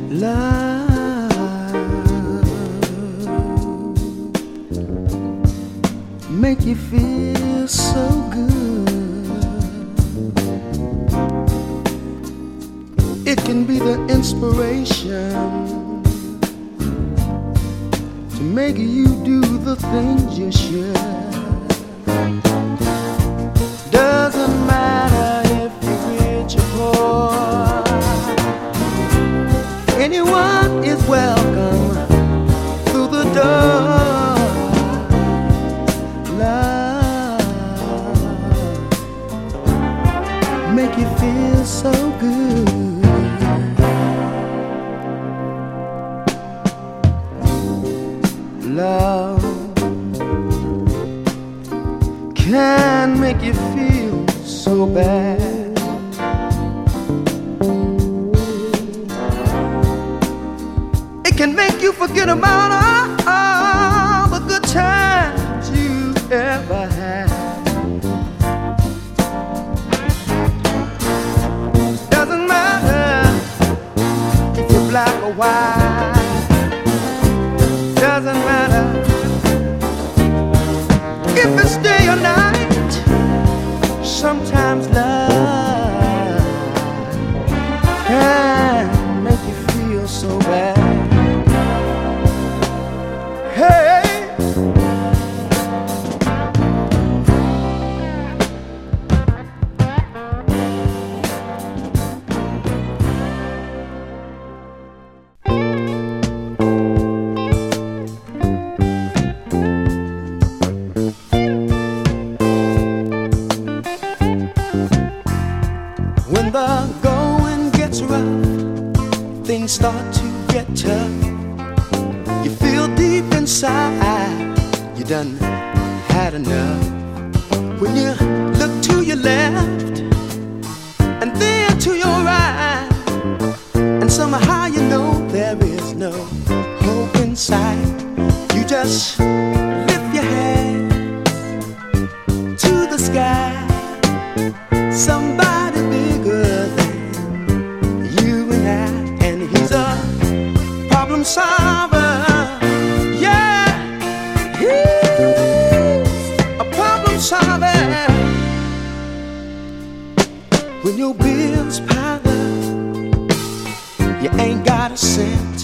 Love make you feel so good. It can be the inspiration to make you do the things you should. Doesn't matter if you're rich or poor, anyone is welcome through the door. Love make you feel so good. Love can make you feel so bad. It can make you forget about all the good times you ever had. Doesn't matter if you're black or white. Doesn't matter if it's day or night. Sometimes love can make you feel so bad. Hey, when the going gets rough, things start to get tough. You feel deep inside you done had enough. When you look to your left and then to your right, and somehow you know there is no hope in sight, you just lift your hands to the sky. Somebody bigger than you and I, and he's a problem solver. Yeah, he's a problem solver. When your bills pile up, you ain't got a cent.